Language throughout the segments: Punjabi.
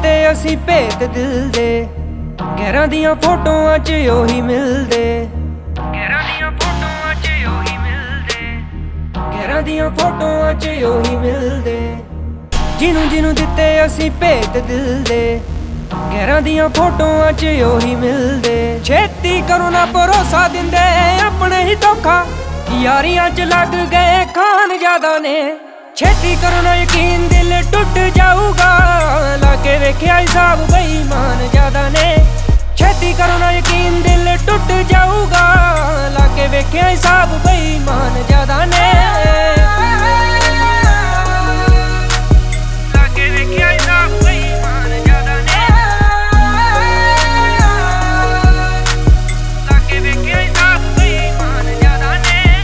ਦਿੱਤੇ ਅਸੀਂ ਭੇਤ ਦਿਲ ਦੇ, ਗਹਿਰਾਂ ਦੀਆਂ ਫੋਟੋਆਂ 'ਚ ਉਹੀ ਮਿਲਦੇ, ਗਹਿਰਾਂ ਦੀਆਂ ਫੋਟੋਆਂ 'ਚ ਉਹੀ ਮਿਲਦੇ, ਗਹਿਰਾਂ ਦੀਆਂ ਫੋਟੋਆਂ 'ਚ ਉਹੀ ਮਿਲਦੇ। ਜਿਹਨੂੰ ਜਿਹਨੂੰ ਦਿੱਤੇ ਅਸੀਂ ਭੇਤ ਦਿਲ ਦੇ, ਗਹਿਰਾਂ ਦੀਆਂ ਫੋਟੋਆਂ 'ਚ ਉਹੀ ਮਿਲਦੇ। ਛੇਤੀ ਕਰੋ ਨਾ ਭਰੋਸਾ ਦਿੰਦੇ ਆਪਣੇ ਹੀ ਧੋਖਾ, ਯਾਰੀਆਂ 'ਚ ਲੱਗ ਗਏ ਖਾਨ ਜ਼ਿਆਦਾ ਨੇ। ਛੇਤੀ ਕਰੋ ਨਾ ਯਕੀਨ ਦਿਲ ਟੁੱਟ ਜਾਊਗਾ, ਲਾ ਕੇ ਵੇਖਿਆ ਹਿਸਾਬ ਬੇਈਮਾਨ ਜ਼ਿਆਦਾ ਨੇ। ਛੇਤੀ ਕਰੋ ਨਾ ਯਕੀਨ ਦਿਲ ਟੁੱਟ ਜਾਊਗਾ, ਲਾ ਕੇ ਵੇਖਿਆ ਹਿਸਾਬ ਬੇਈਮਾਨ ਜ਼ਿਆਦਾ ਨੇ। ਲਾ ਕੇ ਵੇਖਿਆ ਹਿਸਾਬ ਬੇਈਮਾਨ ਜ਼ਿਆਦਾ ਨੇ। ਲਾ ਕੇ ਵੇਖਿਆ ਹਿਸਾਬ ਬੇਈਮਾਨ ਜ਼ਿਆਦਾ ਨੇ।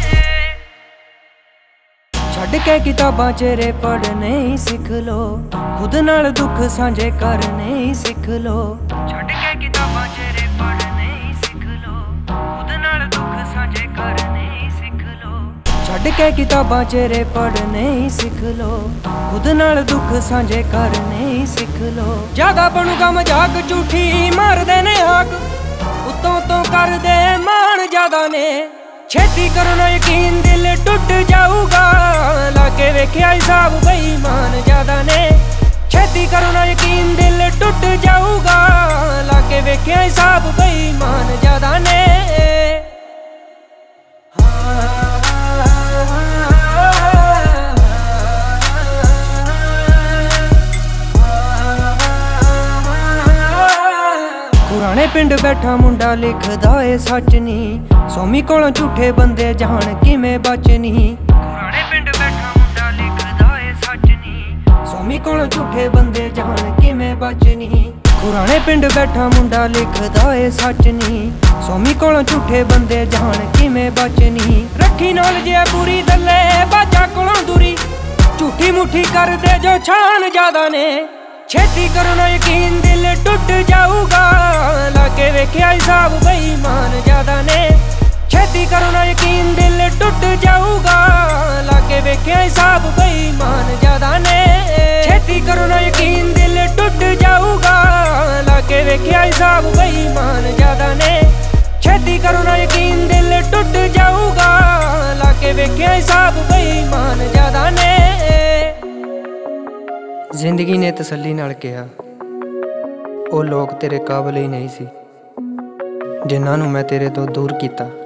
ਛੱਡ ਕੇ ਕਿਤਾਬਾਂ ਚਿਹਰੇ ਪੜ੍ਹਨੇ ਹੀ ਸਿੱਖ ਲੋ, ਖੁਦ ਨਾਲ ਦੁੱਖ ਸਾਂਝੇ ਕਰਨੇ ਹੀ ਸਿੱਖ ਲੋ। ਛੱਡ ਕੇ ਕਿਤਾਬਾਂ ਚਿਹਰੇ ਪੜ੍ਹਨੇ ਹੀ ਸਿੱਖ ਲੋ, ਖੁਦ ਨਾਲ ਦੁੱਖ ਸਾਂਝੇ ਕਰਨੇ ਹੀ ਸਿੱਖ ਲੋ। ਛੱਡ ਕੇ ਕਿਤਾਬਾਂ ਚਿਹਰੇ ਪੜ੍ਹਨੇ ਹੀ ਸਿੱਖ ਲੋ, ਖੁਦ ਨਾਲ ਦੁੱਖ ਸਾਂਝੇ ਕਰਨੇ ਹੀ ਸਿੱਖ ਲੋ। ਜ਼ਿਆਦਾ ਬਣੂਗਾ ਮਜ਼ਾਕ ਝੂਠੀ ਮਾਰਦੇ ਨੇ ਹਾਕ, ਉੱਤੋਂ ਤੋਂ ਕਰਦੇ ਮਾਣ ਜ਼ਿਆਦਾ ਨੇ। ਛੇਤੀ ਕਰੋ ਨਾ ਯਕੀਨ ਦਿਲ ਟੁੱਟ ਜਾਊਗਾ, ਲਾ ਕੇ ਵੇਖਿਆ ਹਿਸਾਬ ਬੇਈਮਾਨ ਜ਼ਿਆਦਾ ਨੇ। ਛੇਤੀ ਕਰੋ ਨਾ ਯਕੀਨ ਦਿਲ ਟੁੱਟ ਜਾਊਗਾ, ਲਾ ਕੇ ਵੇਖਿਆ ਹਿਸਾਬ ਬੇਈਮਾਨ ਜ਼ਿਆਦਾ ਨੇ। ਪੁਰਾਣੇ ਪਿੰਡ ਬੈਠਾ ਮੁੰਡਾ ਲਿਖਦਾ ਏ ਸੱਚ ਨੀ, ਸੋਮੀ ਕੋਲੋਂ ਝੂਠੇ ਬੰਦੇ ਜਾਣ ਕਿਵੇਂ ਬਚਨੀ। ਪੁਰਾਣੇ ਪਿੰਡ ਬੈਠਾ ਮੁੰਡਾ ਲਿਖਦਾ ਏ ਸੱਚ ਨੀ, ਸੋਮੀ ਕੋਲੋਂ ਝੂਠੇ ਬੰਦੇ ਜਾਣ ਕਿਵੇਂ ਬਚਨੀ। ਪੁਰਾਣੇ ਪਿੰਡ ਬੈਠਾ ਮੁੰਡਾ ਲਿਖਦਾ ਏ ਸੱਚ ਨੀ, ਸੋਮੀ ਕੋਲੋਂ ਝੂਠੇ ਬੰਦੇ ਜਾਣ ਕਿਵੇਂ ਬਚਨੀ। ਰੱਖੀ ਨੌਲੇਜ ਏ ਪੂਰੀ ਦੱਲੇ ਬਾਜਾਂ ਕੋਲੋਂ ਦੂਰੀ, ਝੂਠੀ ਮੁੱਠੀ ਕਰਦੇ ਜੋ ਛਾਨ ਜ਼ਿਆਦਾ ਨੇ। ਛੇਤੀ ਕਰੋ ਨਾ ਯਕੀਨ ਦਿਲ ਟੁੱਟ ਜਾਊਗਾ, ਲਾ ਕੇ ਵੇਖਿਆ ਹਿਸਾਬ ਬੇਈਮਾਨ ਜ਼ਿਆਦਾ ਨੇ। ਛੇਤੀ ਕਰੋ ਨਾ ਯਕੀਨ ਦਿਲ ਟੁੱਟ ਜਾਊਗਾ, ਲਾ ਕੇ ਵੇਖਿਆ ਹਿਸਾਬ ਬੇਈਮਾਨ ਜ਼ਿਆਦਾ ਨੇ। ਛੇਤੀ ਕਰੋ ਨਾ ਯਕੀਨ ਦਿਲ ਟੁੱਟ ਜਾਊਗਾ, ਲਾ ਕੇ ਵੇਖਿਆ ਹਿਸਾਬ ਬੇਈਮਾਨ ਜ਼ਿਆਦਾ ਨੇ। ਛੇਤੀ ਕਰੋ ਨਾ ਯਕੀਨ ਦਿਲ ਟੁੱਟ ਜਾਊਗਾ, ਲਾ ਕੇ ਵੇਖਿਆ ਹਿਸਾਬ ਬੇਈਮਾਨ ਜ਼ਿਆਦਾ ਨੇ। ਜ਼ਿੰਦਗੀ ਨੇ ਤਸੱਲੀ ਨਾਲ ਕਿਹਾ, ਉਹ ਲੋਕ ਤੇਰੇ ਕਾਬਲ ਹੀ ਨਹੀਂ ਸੀ ਜਿਨ੍ਹਾਂ ਨੂੰ ਮੈਂ ਤੇਰੇ ਤੋਂ ਦੂਰ ਕੀਤਾ।